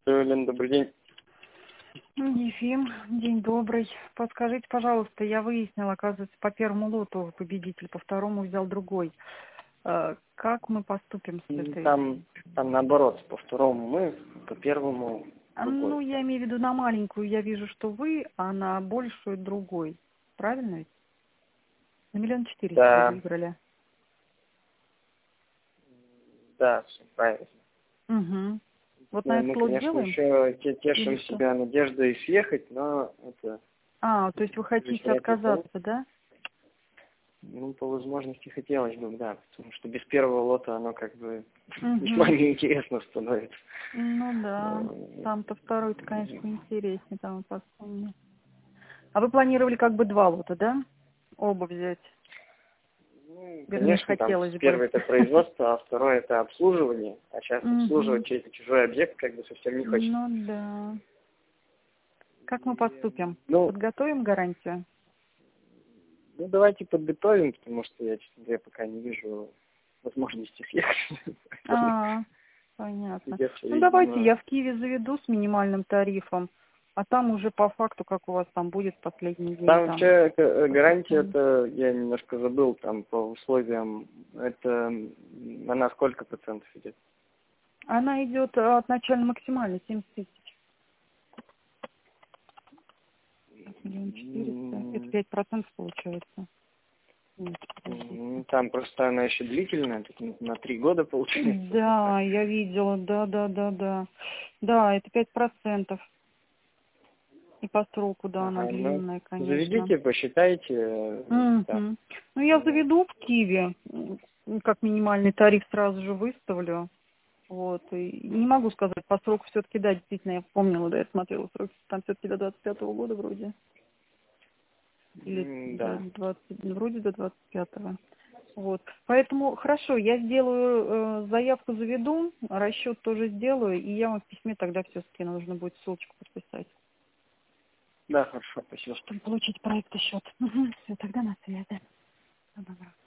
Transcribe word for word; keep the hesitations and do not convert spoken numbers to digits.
Лен, добрый день. Ефим, день добрый. Подскажите, пожалуйста, я выяснила, оказывается, по первому лоту победитель, по второму взял другой. Э, Как мы поступим с М, этой? Там, там наоборот, по второму мы, по первому А, другой. Ну, я имею в виду на маленькую, я вижу, что вы, а на большую другой. Правильно ведь? На миллион четыреста вы Да, выиграли. да, все правильно. Угу. Вот на Ну, этот мы, лот конечно, сделаем? еще те- Или тешим что? себя надеждой съехать, но это А, то есть вы хотите вряд ли получится. отказаться, да? Ну, по возможности хотелось бы, да, потому что без первого лота оно как бы весьма Угу. неинтересно становится. Ну да. Э, Там-то второй-то, конечно, поинтереснее, там и посумнее. А вы планировали как бы два лота, да? Оба взять. Ну, Вернее, конечно, там хотелось бы. первое это производство, а второе это обслуживание. А сейчас Угу. обслуживать чей-то чужой объект как бы совсем не хочется. Ну да. Как мы И, поступим? ну, Подготовим гарантию? ну, давайте подготовим, потому что я, честно говоря, пока не вижу возможности съехать. Поэтому А, понятно. придется, Ну давайте видимо... я в Киеве заведу с минимальным тарифом, а там уже по факту, как у вас там будет последний день Там там. вообще э, гарантия, Посмотрим. это я немножко забыл, там по условиям, это на на сколько процентов идет? Она идет а, от начально максимальной семьдесят тысяч. Миллион четыреста. Это М, пять процентов получается. Нет, подождите. м, Там просто она еще длительная, тут на на три года получается. Да, я видела, да, да, да, да. Да, это пять процентов. И по сроку, да, она Ага, ну, длинная, конечно. заведите, посчитайте, э, да. Угу. Ну, я заведу в Киеве, м, как минимальный тариф сразу же выставлю. Вот. И не могу сказать, по сроку все-таки, да, действительно, я помнила, да, я смотрела сроки, там все-таки до двадцать пятого года вроде. Или М, до Да. двадцать, вроде до двадцать пятого. Вот. Поэтому, хорошо, я сделаю, э, заявку заведу, расчет тоже сделаю, и я вам в письме тогда все скину, нужно будет ссылочку подписать, Да, хорошо, спасибо. чтобы получить проект и счет. Все, тогда на связи. Всего доброго.